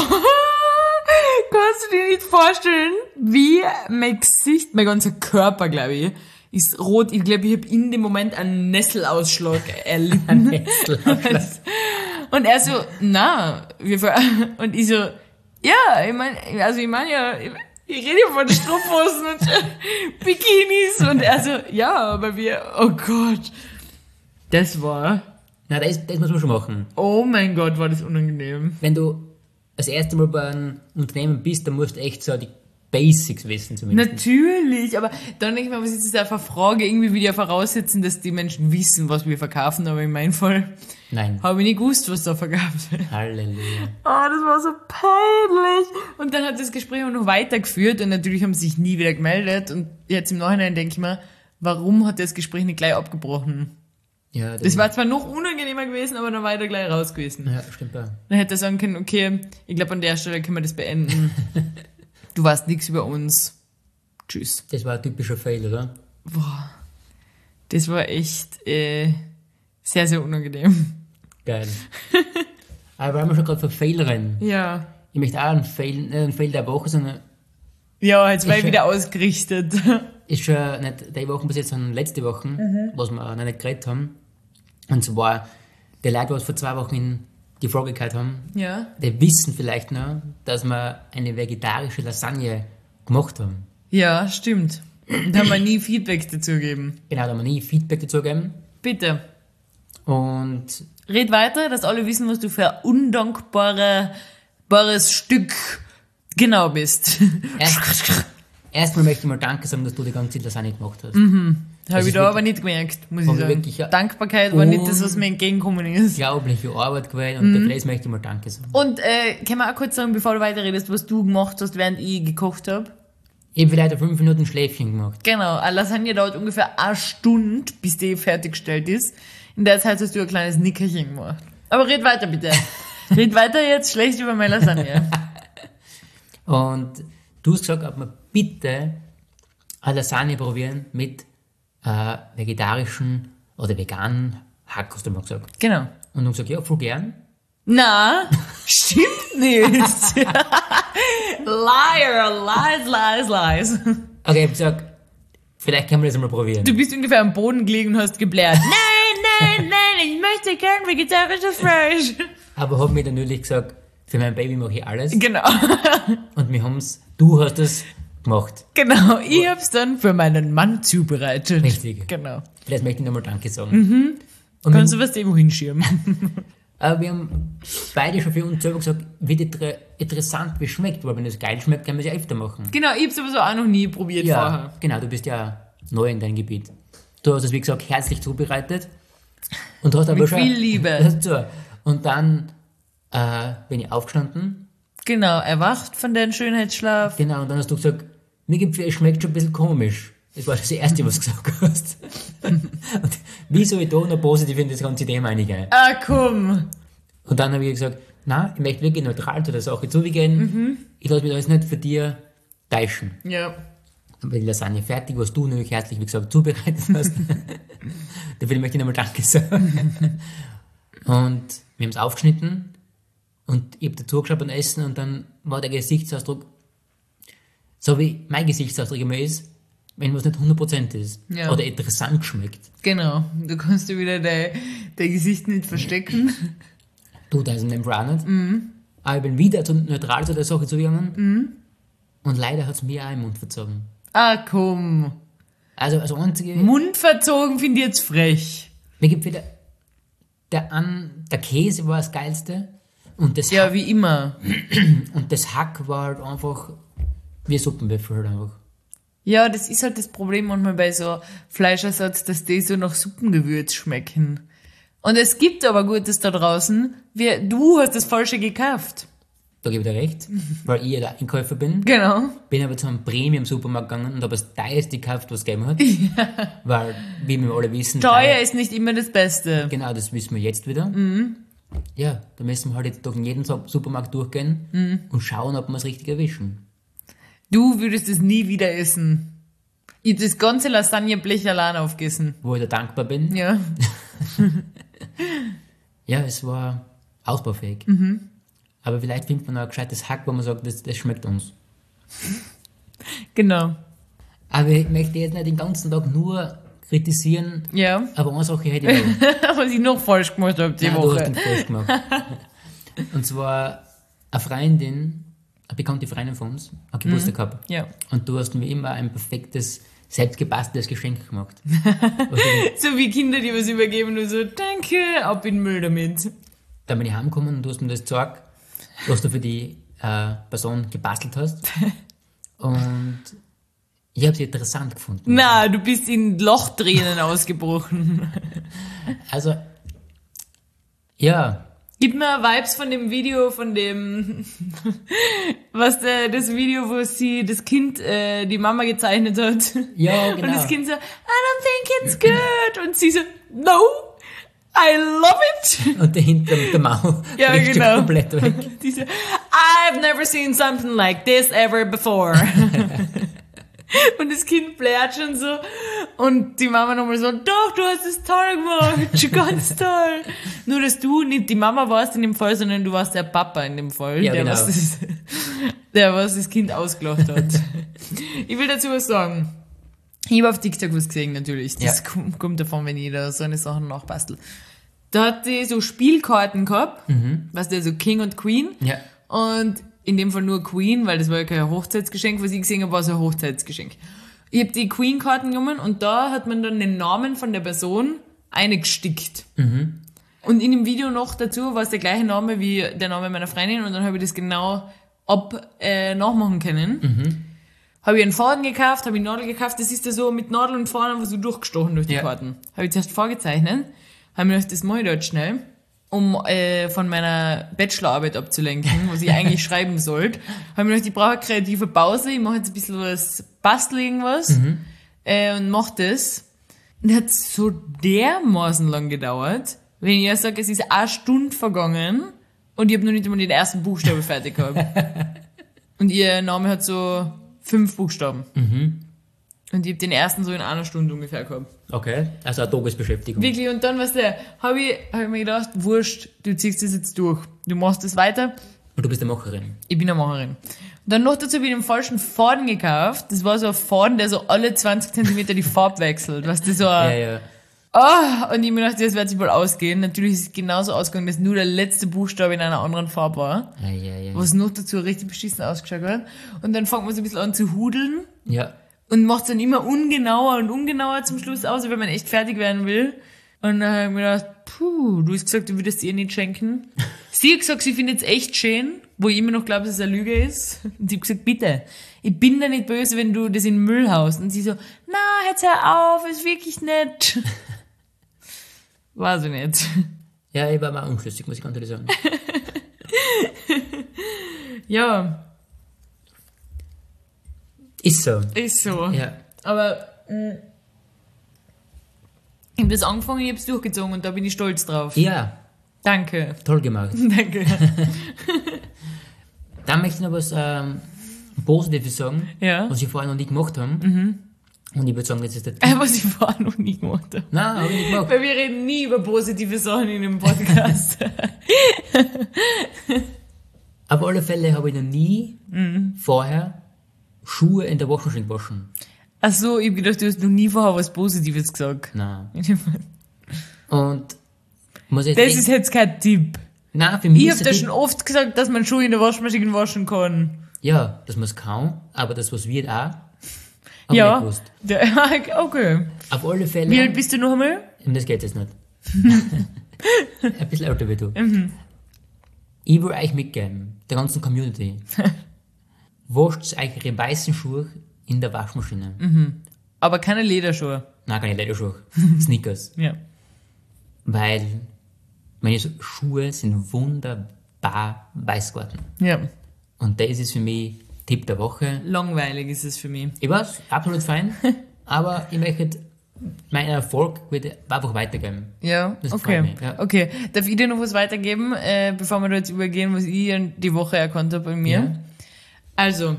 Kannst du dir nicht vorstellen, wie mein Gesicht, mein ganzer Körper, glaube ich, ist rot. Ich glaube, ich habe in dem Moment einen Nesselausschlag erlitten. Und er so, na, und ich so, ja, ich meine ja, ich rede ja von Strumpfhosen und Bikinis. Und er so, ja, aber oh Gott. Das war... Na, das muss man schon machen. Oh mein Gott, war das unangenehm. Wenn du das erste Mal bei einem Unternehmen bist, dann musst du echt so die Basics wissen zumindest. Natürlich, aber dann denke ich mir, was ist das einfach Frage, irgendwie wieder voraussetzen, dass die Menschen wissen, was wir verkaufen, aber in meinem Fall habe ich nicht gewusst, was da verkauft wird. Halleluja. Oh, das war so peinlich. Und dann hat das Gespräch auch noch weitergeführt und natürlich haben sie sich nie wieder gemeldet und jetzt im Nachhinein denke ich mir, warum hat das Gespräch nicht gleich abgebrochen? Ja, das war zwar noch unangenehmer gewesen, aber dann weiter gleich raus gewesen. Ja, stimmt auch. Dann hätte er sagen können, okay, ich glaube an der Stelle können wir das beenden. Du weißt nichts über uns. Tschüss. Das war ein typischer Fail, oder? Boah, das war echt sehr, sehr unangenehm. Geil. Aber weil wir schon gerade von Fail reden. Ja. Ich möchte auch einen Fail der Woche, sondern... Ja, jetzt war ich wieder ausgerichtet. Ist schon nicht die Woche bis jetzt, sondern letzte Woche, was wir noch nicht geredet haben. Und zwar, die Leute, die vor 2 Wochen die Frage gehabt haben, Ja. die wissen vielleicht noch, dass wir eine vegetarische Lasagne gemacht haben. Ja, stimmt. Da haben wir nie Feedback dazu gegeben. Genau, da haben wir nie Feedback dazu gegeben. Bitte. Und Red weiter, dass alle wissen, was du für ein undankbares Stück genau bist. erstmal möchte ich mal Danke sagen, dass du die ganze Lasagne gemacht hast. Habe ich da aber nicht gemerkt, muss ich sagen. Wirklich, ja, Dankbarkeit war nicht das, was mir entgegengekommen ist. unglaubliche Arbeit gewesen und dafür das möchte ich mal Danke sagen. Und können wir auch kurz sagen, bevor du weiterredest, was du gemacht hast, während ich gekocht habe? Ich habe vielleicht 5 Minuten Schläfchen gemacht. Genau, eine Lasagne dauert ungefähr 1 Stunde, bis die fertiggestellt ist. In der Zeit hast du ein kleines Nickerchen gemacht. Aber red weiter bitte. Red weiter jetzt schlecht über meine Lasagne. Und du hast gesagt, ob wir bitte eine Lasagne probieren mit vegetarischen oder veganen Hack, hast du mal gesagt. Genau. Und dann gesagt, ja, voll gern. Na, stimmt nicht. Liar, lies. Okay, ich habe gesagt, vielleicht können wir das einmal probieren. Du bist ungefähr am Boden gelegen und hast geblärt. Nein, ich möchte gern vegetarisches Fleisch. Aber habe mir dann natürlich gesagt, für mein Baby mache ich alles. Genau. Und du hast es gemacht. Genau, ich hab's dann für meinen Mann zubereitet. Richtig. Genau. Vielleicht möchte ich nochmal Danke sagen. Und Kannst du was dem hinschirmen? aber wir haben beide schon für uns selber gesagt, wie interessant, wie es schmeckt. Weil wenn es geil schmeckt, können wir es ja öfter machen. Genau, ich hab's aber so auch noch nie probiert vorher. Genau, du bist ja neu in deinem Gebiet. Du hast es, wie gesagt, herzlich zubereitet. Und hast aber Mit schon... viel Liebe. So. Und dann bin ich aufgestanden. Genau, erwacht von deinem Schönheitsschlaf. Genau, und dann hast du gesagt, es schmeckt schon ein bisschen komisch. Das war das Erste, was du gesagt hast. Und wie soll ich da noch positiv in das ganze Thema eingehen? Ah, komm. Und dann habe ich gesagt, nein, ich möchte wirklich neutral zu der Sache zugehen. Ich lasse mich da jetzt nicht für dir täuschen. Ja. Dann war die Lasagne fertig, was du nämlich herzlich, wie gesagt, zubereitet hast. Dafür möchte ich nochmal Danke sagen. Und wir haben es aufgeschnitten und ich habe dazu geschaut beim Essen und dann war der Gesichtsausdruck, so wie mein Gesichtsausdruck immer ist, wenn was nicht 100% ist Ja. oder interessant schmeckt. Genau, du kannst dir wieder dein Gesicht nicht verstecken. Du, das ist in dem Fall auch nicht. Aber ich bin wieder neutral zu der Sache zugegangen und leider hat es mir auch im Mund verzogen. Ah, komm. Also als einzige... Mund verzogen finde ich jetzt frech. Mir gibt wieder... Der Käse war das Geilste und das, Ja, wie immer. und das Hack war halt einfach wie ein Suppenwürfel halt einfach. Ja, das ist halt das Problem manchmal bei so Fleischersatz, dass die so nach Suppengewürz schmecken. Und es gibt aber Gutes da draußen. Du hast das Falsche gekauft. Da gebe ich dir recht, weil ich ja der Einkäufer bin. Genau. Bin aber zu einem Premium-Supermarkt gegangen und habe das teuerste gekauft, was es gegeben hat. Weil, wie wir alle wissen... Teuer ist nicht immer das Beste. Genau, das wissen wir jetzt wieder. Ja, da müssen wir halt jetzt durch jeden Supermarkt durchgehen und schauen, ob wir es richtig erwischen. Du würdest es nie wieder essen. Ich hab das ganze Lasagneblech allein aufgegessen. Wo ich da dankbar bin. Ja. Ja, es war ausbaufähig. Aber vielleicht findet man noch ein gescheites Hack, wo man sagt, das schmeckt uns. Genau. Aber ich möchte jetzt nicht den ganzen Tag nur kritisieren, Ja. aber eine Sache hätte ich auch. Was ich noch falsch gemacht habe die Nein, du hast Woche. den falsch gemacht. Und zwar eine Freundin, eine bekannte Freundin von uns, hat Geburtstag gehabt. Ja. Und du hast mir immer ein perfektes, selbstgebasteltes Geschenk gemacht. So wie Kinder, die was übergeben und so, danke, ab in den Müll damit. Dann bin ich heimgekommen und du hast mir das gezeigt, was du für die Person gebastelt hast. Und ich habe es interessant gefunden. Na, du bist in Lochtränen ausgebrochen. Also, ja, Gib mir Vibes von dem Video, von dem, das Video, wo sie das Kind, die Mama gezeichnet hat. ja, genau. Und das Kind so, I don't think it's good. Und sie so, no, I love it. Und dahinter mit der Maul Ja, fliegst du genau. komplett weg. Die so, I've never seen something like this ever before. Und das Kind blärt schon so. Und die Mama nochmal so, doch, du hast es toll gemacht. Schon ganz toll. Nur, dass du nicht die Mama warst in dem Fall, sondern du warst der Papa in dem Fall. Ja, der, genau. was das Kind ausgelacht hat. Ich will dazu was sagen. Ich habe auf TikTok was gesehen, natürlich. Das kommt davon, wenn jeder so eine Sachen nachbastelt. Da hat die so Spielkarten gehabt. Weißt du, so King und Queen. Ja. Und in dem Fall nur Queen, weil das war ja kein Hochzeitsgeschenk, was ich gesehen habe, war so ein Hochzeitsgeschenk. Ich habe die Queen-Karten genommen und da hat man dann den Namen von der Person eingestickt. Und in dem Video noch dazu war es der gleiche Name wie der Name meiner Freundin und dann habe ich das genau nachmachen können. Habe ich einen Faden gekauft, habe ich Nadel gekauft, das ist ja so mit Nadel und Faden einfach so durchgestochen durch die Karten. Habe ich zuerst vorgezeichnet, habe mir gedacht, das mache ich dort schnell, um von meiner Bachelorarbeit abzulenken, was ich eigentlich schreiben sollte. Habe mir gedacht, ich brauche eine kreative Pause, ich mache jetzt ein bisschen was, bastel irgendwas und mache das. Und das hat so dermaßen lang gedauert, wenn ich ja sage, es ist 1 Stunde vergangen und ich habe noch nicht einmal den ersten Buchstaben fertig gehabt. Und ihr Name hat so 5 Buchstaben. Und ich habe den ersten so in 1 Stunde ungefähr gehabt. Okay, also eine Tagesbeschäftigung. Wirklich, und dann, weißt du, hab ich mir gedacht, wurscht, du ziehst das jetzt durch. Du machst das weiter. Und du bist eine Macherin. Ich bin eine Macherin. Und dann noch dazu habe ich den falschen Faden gekauft. Das war so ein Faden, der so alle 20 Zentimeter die Farbe wechselt. Weißt du, so ein, und ich mir gedacht, das wird sich wohl ausgehen. Natürlich ist es genauso ausgegangen, dass nur der letzte Buchstabe in einer anderen Farbe war. Was noch dazu richtig beschissen ausgeschaut hat. Und dann fängt man so ein bisschen an zu hudeln. Ja. Und macht es dann immer ungenauer und ungenauer zum Schluss aus, wenn man echt fertig werden will. Und dann habe ich mir gedacht, du hast gesagt, du würdest ihr nicht schenken. Sie hat gesagt, sie findet es echt schön, wo ich immer noch glaube, dass es eine Lüge ist. Und ich habe gesagt, bitte, ich bin da nicht böse, wenn du das in den Müll haust. Und sie so, na, jetzt hör auf, ist wirklich nett. Weiß ich nicht. Ja, ich war mal unschlüssig, muss ich ganz ehrlich sagen. Ja. Ist so. Ist so. Ja. Aber ich habe das angefangen, ich habe es durchgezogen und da bin ich stolz drauf. Ja, Danke. toll gemacht. Danke. Dann möchte ich noch was Positives sagen, Ja. was ich vorher noch nie gemacht habe. Und ich würde sagen, das ist der Was ich vorher noch nie gemacht habe. Nein, habe ich nicht gemacht. Weil wir reden nie über positive Sachen in dem Podcast. Auf alle Fälle habe ich noch nie vorher Schuhe in der Waschmaschine gewaschen. Ach so, ich hab gedacht, du hast noch nie vorher was Positives gesagt. Nein. Und muss ich Das echt, ist jetzt kein Tipp. nein, für mich Ich ist hab der dir Tipp, schon oft gesagt, dass man Schuhe in der Waschmaschine waschen kann. ja, dass man es kann, aber das was wird auch. Hab ich nicht Ja. gewusst. Okay. Auf alle Fälle. Wie alt bist du noch einmal? Um das geht jetzt nicht. Ein bisschen älter wie du. Ich will euch mitgeben, der ganzen Community. Wascht euch eure weißen Schuhe in der Waschmaschine. Aber keine Lederschuhe. Nein, keine Lederschuhe. Sneakers. Ja. weil meine Schuhe sind wunderbar weiß geworden. Ja. Und das ist für mich Tipp der Woche. Langweilig ist es für mich. Ich weiß, absolut fein, aber ich möchte meinen Erfolg einfach weitergeben. Ja, Das okay. freut mich, ja. Okay, darf ich dir noch was weitergeben, bevor wir da jetzt übergehen, was ich die Woche erkannt habe bei mir? Ja. Also,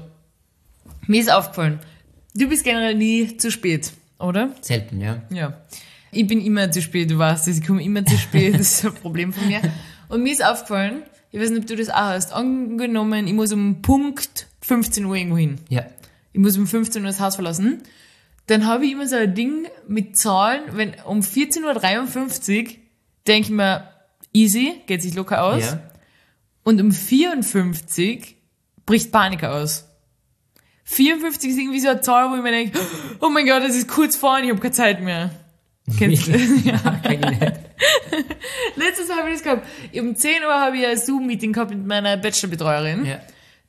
mir ist aufgefallen, du bist generell nie zu spät, oder? Selten, ja. Ja. Ich bin immer zu spät, du weißt das, ich komme immer zu spät, das ist ein Problem von mir. Und mir ist aufgefallen, ich weiß nicht, ob du das auch hast, angenommen, ich muss um Punkt 15 Uhr irgendwo hin. Ja. Ich muss um 15 Uhr das Haus verlassen. Dann habe ich immer so ein Ding mit Zahlen, wenn um 14.53 Uhr denke ich mir, easy, geht sich locker aus. Ja. Und um 54 bricht Panik aus. 54 ist irgendwie so eine Zahl, wo ich mir denke, oh mein Gott, das ist kurz vor und ich habe keine Zeit mehr. Kennst du das? Ja. Kenn ich nicht. Letztes Mal habe ich das gehabt. Um 10 Uhr habe ich ein Zoom-Meeting gehabt mit meiner Bachelorbetreuerin. Ja.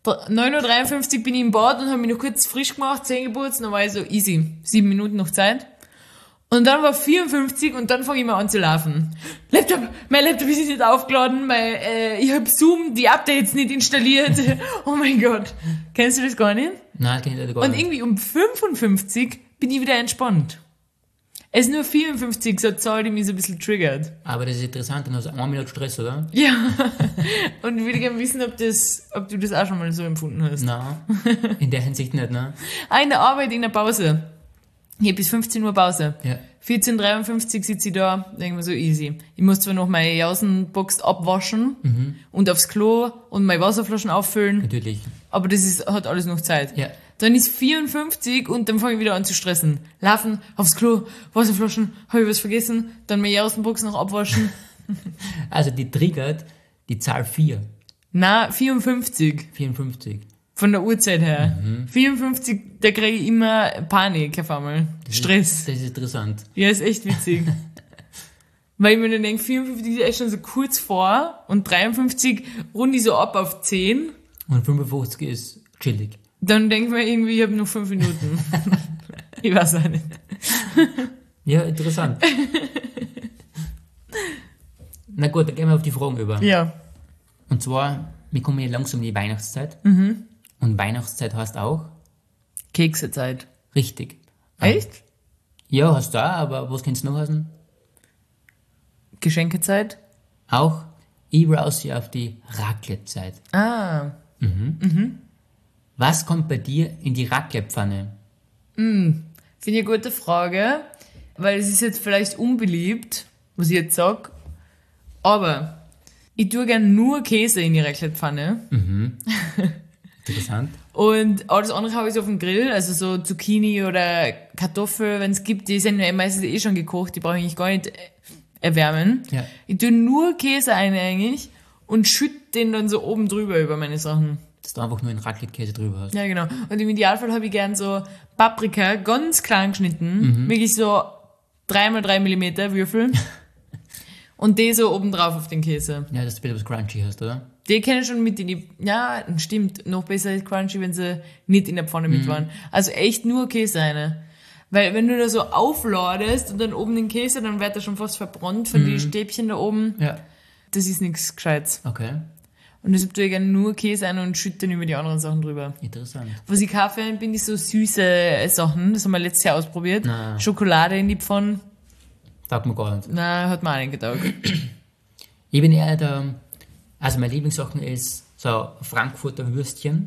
9.53 Uhr bin ich im Bad und habe mich noch kurz frisch gemacht, Zähne geputzt, dann war ich so easy. 7 Minuten noch Zeit. Und dann war 54 und dann fange ich mal an zu laufen. Mein Laptop ist nicht aufgeladen, ich habe Zoom, die Updates nicht installiert. Oh mein Gott. Kennst du das gar nicht? Nein, kenn ich nicht gar Und nicht. irgendwie um 55 bin ich wieder entspannt. Es ist nur 54, so eine Zahl, die mich so ein bisschen triggert. Aber das ist interessant, dann hast du 1 Minute Stress, oder? Ja. Und ich würde gerne wissen, ob du das auch schon mal so empfunden hast. Nein, in der Hinsicht nicht, ne? In der Arbeit, in der Pause. Hier bis 15 Uhr Pause. Ja. 14.53 sitze ich da, denke mir so easy. Ich muss zwar noch meine Jausenbox abwaschen und aufs Klo und meine Wasserflaschen auffüllen, Natürlich. aber hat alles noch Zeit. Ja. Dann ist 54 und dann fange ich wieder an zu stressen. Laufen, aufs Klo, Wasserflaschen, habe ich was vergessen, dann meine Jausenbox noch abwaschen. Also die triggert die Zahl 4. Na, 54. 54. Von der Uhrzeit her. 54, da kriege ich immer Panik auf einmal. Stress. Das ist interessant. Ja, ist echt witzig. Weil ich mir dann denke, 54 ist echt schon so kurz vor und 53 runde ich so ab auf 10. Und 55 ist chillig. Dann denke ich mir irgendwie, ich habe noch 5 Minuten. Ich weiß auch nicht. Ja, interessant. Na gut, dann gehen wir auf die Fragen über. Ja. Und zwar, wir kommen hier langsam in die Weihnachtszeit. Und Weihnachtszeit heißt auch, Keksezeit. richtig. Echt? Ja, hast du auch, aber was kannst du noch heißen? Geschenkezeit? Auch, ich browse hier auf die Raclette-Zeit. Ah. Was kommt bei dir in die Raclette-Pfanne? Finde ich eine gute Frage, weil es ist jetzt vielleicht unbeliebt, was ich jetzt sag, aber ich tue gern nur Käse in die Raclette-Pfanne. Interessant. Und alles andere habe ich so auf dem Grill, also so Zucchini oder Kartoffel, wenn es gibt, die sind ja meistens eh schon gekocht, die brauche ich eigentlich gar nicht erwärmen. Ja. Ich tue nur Käse ein eigentlich und schütte den dann so oben drüber über meine Sachen. Dass du einfach nur einen Raclette-Käse drüber hast. Ja, genau. Und im Idealfall habe ich gern so Paprika, ganz klein geschnitten, wirklich so 3x3 Millimeter Würfel. Und die so oben drauf auf den Käse. Ja, dass du ein bisschen was crunchy hast, oder? Die kann ich schon mit in die, ja, stimmt, noch besser ist Crunchy, wenn sie nicht in der Pfanne mit waren. Also echt nur Käse eine. Weil wenn du da so aufladest und dann oben den Käse, dann wird er schon fast verbrannt von den Stäbchen da oben. Ja. Das ist nichts Gescheites. Okay, Und deshalb tue ich gerne nur Käse ein und schütte dann über die anderen Sachen drüber. interessant. Was ich kaufe, bin ich so süße Sachen. Das haben wir letztes Jahr ausprobiert. Na. Schokolade in die Pfanne. Sagt mir gar nicht. Na, hat mir auch nicht gedacht. Ich bin eher der, also meine Lieblingssachen ist so Frankfurter Würstchen.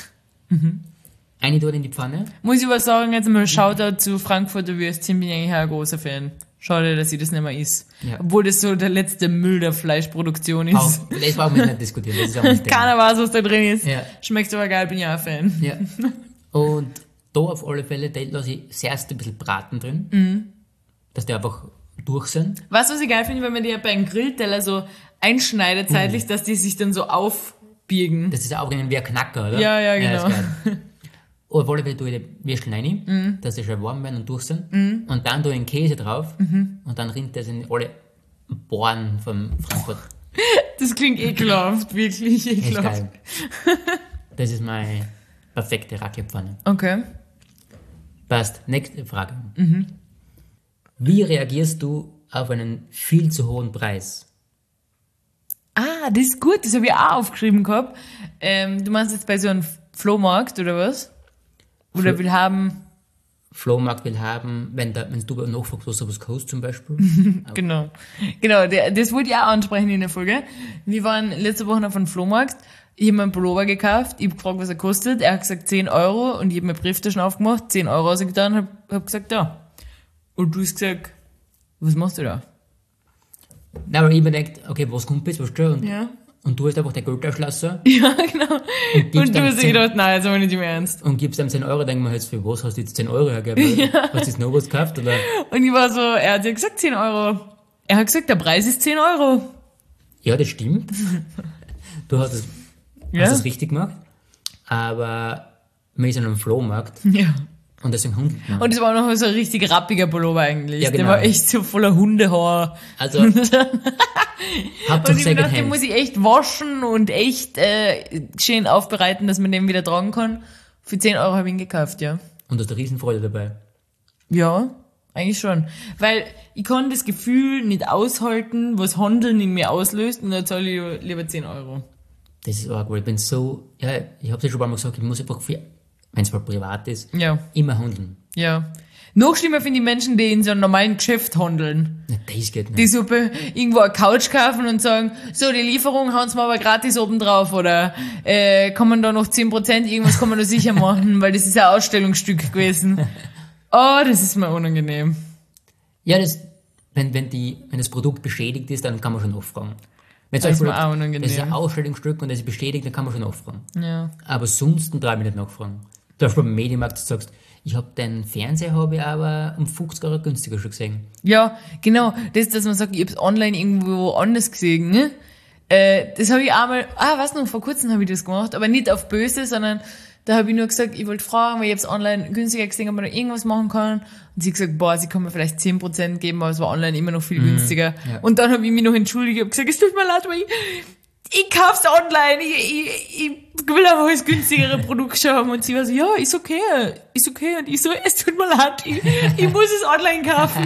Eine dort in die Pfanne. Muss ich aber sagen, jetzt mal Shoutout zu Frankfurter Würstchen, bin ich eigentlich auch ein großer Fan. Schade, dass ich das nicht mehr is. Ja. Obwohl das so der letzte Müll der Fleischproduktion ist. Auch, das brauchen wir nicht diskutieren. Das ist auch nicht Keiner weiß, was da drin ist. Ja. Schmeckt aber geil, bin ich auch ein Fan. Ja. Und da auf alle Fälle, da lasse ich zuerst ein bisschen Braten drin. Dass die einfach durch sind. Weißt du, was ich geil finde, wenn man die bei einem Grillteller so einschneidet zeitlich, dass die sich dann so aufbiegen. Das ist ja auch wie ein Knacker, oder? Ja, ja, genau. ist geil. Auf alle Fälle tue ich die Würstel rein, dass sie schon warm werden und durch sind. Und dann tue ich den Käse drauf und dann rinnt das in alle Bohren vom Frankfurt. Das klingt ekelhaft, wirklich Echt ekelhaft. geil. Das ist meine perfekte Raclette-Pfanne. Okay. Passt. Nächste Frage. Wie reagierst du auf einen viel zu hohen Preis. Ah, das ist gut, das habe ich auch aufgeschrieben gehabt. Du meinst jetzt bei so einem Flohmarkt oder was? Oder will haben... Flohmarkt will haben, wenn du nachfragst, was sowas kostet zum Beispiel. Genau, das wollte ich auch ansprechen in der Folge. Wir waren letzte Woche auf einem Flohmarkt, ich habe mir einen Pullover gekauft, ich habe gefragt, was er kostet, er hat gesagt 10 Euro und ich habe mir Brieftaschen aufgemacht, 10 Euro rausgetan und hab gesagt, ja. Und du hast gesagt, was machst du da? Na, weil ich mir denke, okay, was kommt jetzt, was du? Ja. Und du hast einfach den Geldtaschenlasser Ja, genau. Und du hast dir 10 gedacht, nein, jetzt aber nicht im Ernst. und gibst ihm 10 Euro, denken wir jetzt, für was hast du jetzt 10 Euro hergegeben? Hast du jetzt noch was gekauft? Oder? Und ich war so, er hat ja gesagt 10 Euro. Er hat gesagt, der Preis ist 10 Euro. Ja, das stimmt. Du hast es Ja. hast es richtig gemacht. Aber wir sind am Flohmarkt Ja. und deswegen handelt man. Und es war noch so ein richtig rappiger Pullover eigentlich. Ja, Der genau. war echt so voller Hundehaar. Also, Und Hauptsache ich mir dachte, den Secondhand. muss ich echt waschen und echt schön aufbereiten, dass man den wieder tragen kann. Für 10 Euro habe ich ihn gekauft, ja. Und du hast eine Riesenfreude dabei. Ja, eigentlich schon. Weil ich kann das Gefühl nicht aushalten, was Handeln in mir auslöst, und dann zahle ich lieber 10 Euro. Das ist arg, weil ich bin so, ja, ich hab's ja schon ein paar Mal gesagt, ich muss einfach, wenn es mal privat ist, Ja, immer handeln. ja. Noch schlimmer finde ich Menschen, die in so einem normalen Geschäft handeln. Ja, das geht nicht. Die Suppe irgendwo eine Couch kaufen und sagen, so, die Lieferung hauen sie mir aber gratis oben drauf, oder kann man da noch 10%, irgendwas kann man da sicher machen, weil das ist ein Ausstellungsstück gewesen. Oh, das ist mir unangenehm. Ja, wenn das Produkt beschädigt ist, dann kann man schon nachfragen. Wenn Das ist zum mir Beispiel auch unangenehm. das ist ein Ausstellungsstück und das ist bestätigt, dann kann man schon nachfragen. Ja. Aber sonst darf ich nicht nachfragen. Zum Beispiel beim Mediamarkt, du sagst, ich habe den Fernseher habe ich aber um 50 Euro günstiger schon gesehen. Ja, genau. Das ist, dass man sagt, ich hab's online irgendwo anders gesehen. Ne? Das habe ich einmal, was noch, vor kurzem habe ich das gemacht, aber nicht auf böse, sondern da habe ich nur gesagt, ich wollte fragen, weil ich hab's online günstiger gesehen, ob man da irgendwas machen kann. Und sie hat gesagt, boah, sie kann mir vielleicht 10% geben, aber es war online immer noch viel günstiger. ja. Und dann habe ich mich noch entschuldigt, habe gesagt, es tut mir leid, aber ich kauf's online, ich will einfach das günstigere Produkt haben. Und sie war so, ja, ist okay. Und ich so, es tut mir leid, ich muss es online kaufen.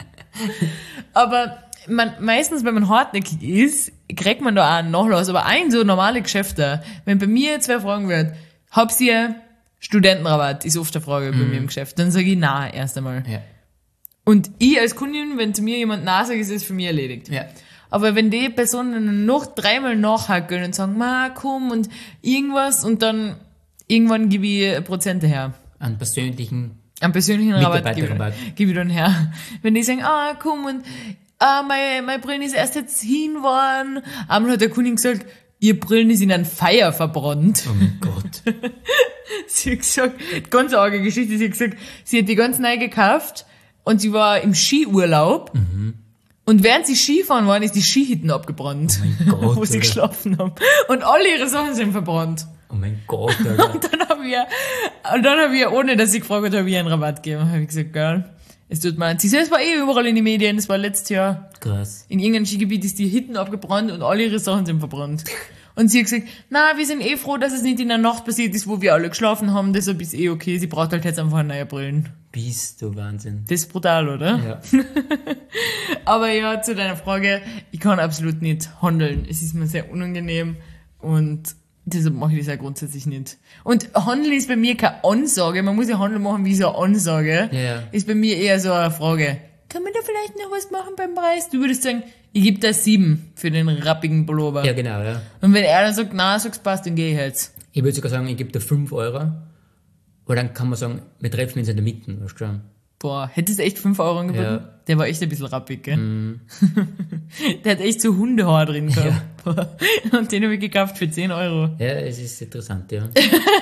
Aber meistens, wenn man hartnäckig ist, kriegt man da auch einen Nachlass. Aber so normale Geschäfte, wenn bei mir zwei Fragen wird, habt ihr Studentenrabatt, ist oft eine Frage bei mir im Geschäft, dann sage ich nein, erst einmal. Ja. Und ich als Kundin, wenn zu mir jemand nein sagt, ist es für mich erledigt. Ja. Aber wenn die Personen noch dreimal nachhakeln und sagen, ma, komm und irgendwas, und dann irgendwann gebe ich Prozente her. Einen persönlichen, Einen persönlichen Rabatt Mitarbeiterrabatt. gebe ich dann her. Wenn die sagen, komm und meine Brillen ist erst jetzt hin worden. Einmal hat der Kundin gesagt, ihr Brillen ist in ein Feuer verbrannt. oh mein Gott. Sie hat gesagt, ganz arge Geschichte, sie hat gesagt, sie hat die ganz neu gekauft und sie war im Skiurlaub. Und während sie Skifahren waren, ist die Skihütten abgebrannt, mein Gott, wo sie Alter. geschlafen haben. Und alle ihre Sachen sind verbrannt. Oh mein Gott, Alter. Und dann habe ich, ohne dass sie gefragt hat, habe ich einen Rabatt gegeben. Habe ich gesagt, geil, es tut mir leid. Sie sagt, es war überall in den Medien, es war letztes Jahr. Krass. In irgendeinem Skigebiet ist die Hütten abgebrannt und alle ihre Sachen sind verbrannt. Und sie hat gesagt, na, wir sind froh, dass es nicht in der Nacht passiert ist, wo wir alle geschlafen haben, deshalb ist okay, sie braucht halt jetzt einfach neue Brillen. Bist du Wahnsinn. Das ist brutal, oder? Ja. Aber ja, zu deiner Frage, ich kann absolut nicht handeln. Es ist mir sehr unangenehm und deshalb mache ich das ja grundsätzlich nicht. Und Handeln ist bei mir keine Ansage, man muss ja Handeln machen wie so eine Ansage. Ja. Ist bei mir eher so eine Frage, kann man da vielleicht noch was machen beim Preis? Du würdest sagen, ich gebe da 7 für den rappigen Pullover. Ja, genau, ja. Und wenn er dann sagt, na, sagst passt, dann gehe ich jetzt. Ich würde sogar sagen, ich gebe dir 5 Euro. Weil dann kann man sagen, wir treffen uns in der Mitte, weißt du? Boah, hättest du echt 5 Euro angeboten? Ja. Der war echt ein bisschen rappig, gell? Der hat echt so Hundehaar drin gehabt. Und den habe ich gekauft für 10 Euro. Ja, es ist interessant, ja.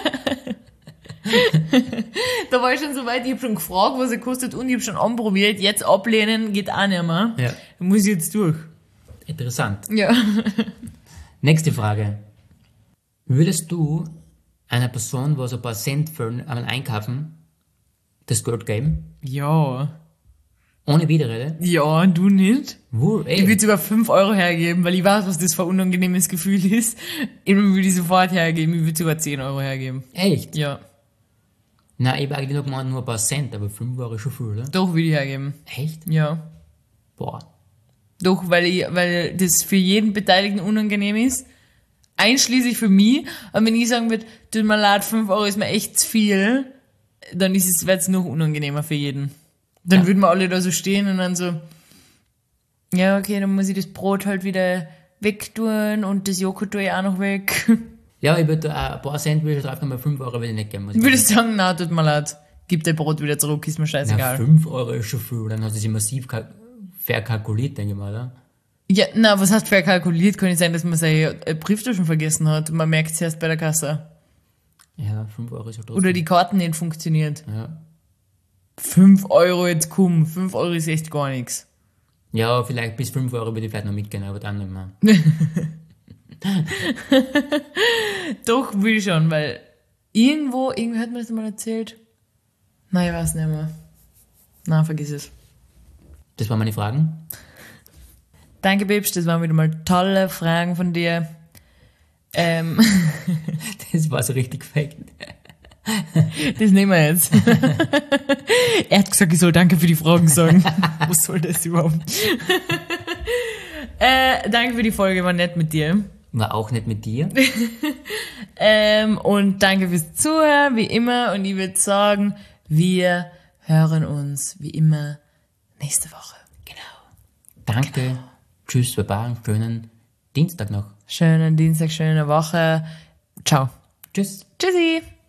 Da war ich schon so weit, ich habe schon gefragt, was er kostet, und ich habe schon anprobiert. Jetzt ablehnen geht auch nicht mehr. Ja. Da muss ich jetzt durch. Interessant. Ja. Nächste Frage. Würdest du einer Person, was ein paar Cent für einen Einkaufen, das Geld geben? Ja. Ohne Widerrede? Ja, du nicht? Wo? Ich würde sogar 5 Euro hergeben, weil ich weiß, was das für ein unangenehmes Gefühl ist. Ich würde ich sofort hergeben, ich würde sogar 10 Euro hergeben. Echt? Ja. Nein, ich habe eigentlich nur gemeint, nur ein paar Cent, aber 5 Euro ist schon viel, oder? Doch, würde ich hergeben. Echt? Ja. Boah. Doch, weil das für jeden Beteiligten unangenehm ist. Einschließlich für mich. Und wenn ich sagen würde, tut mir leid, 5 Euro ist mir echt zu viel, dann wird es noch unangenehmer für jeden. Dann würden wir alle da so stehen und dann so, ja, okay, dann muss ich das Brot halt wieder wegtun und das Joghurt tue ich auch noch weg. Ja, ich würde da ein paar Cent würde ich drauf nehmen, 5 Euro würde ich nicht geben. Ich würde sagen, na, tut mir leid. Gib dein Brot wieder zurück, ist mir scheißegal. 5 Euro ist schon viel, dann hast du sie massiv verkalkuliert, denke ich mal, oder? Ja, na, was heißt verkalkuliert? Kann nicht sein, dass man seine Brieftaschen vergessen hat. Man merkt es erst bei der Kasse. Ja, 5 Euro ist ja trotzdem. Oder die Karten nicht funktioniert. Ja. 5 Euro jetzt komm. 5 Euro ist echt gar nichts. Ja, vielleicht bis 5 Euro würde ich vielleicht noch mitgehen, aber dann nicht mehr. Doch, will ich schon, weil irgendwie hat mir das mal erzählt. Nein, ich weiß nicht mehr. Na, vergiss es. Das waren meine Fragen. Danke, Bibs, das waren wieder mal tolle Fragen von dir. Das war so richtig fake. Das nehmen wir jetzt. Er hat gesagt, ich soll danke für die Fragen sagen. Was soll das überhaupt? Danke für die Folge, war nett mit dir. War auch nicht mit dir. Und danke fürs Zuhören, wie immer. Und ich würde sagen, wir hören uns wie immer nächste Woche. Genau. Danke. Genau. Tschüss, Baba, einen schönen Dienstag noch. Schönen Dienstag, schöne Woche. Ciao. Tschüss. Tschüssi.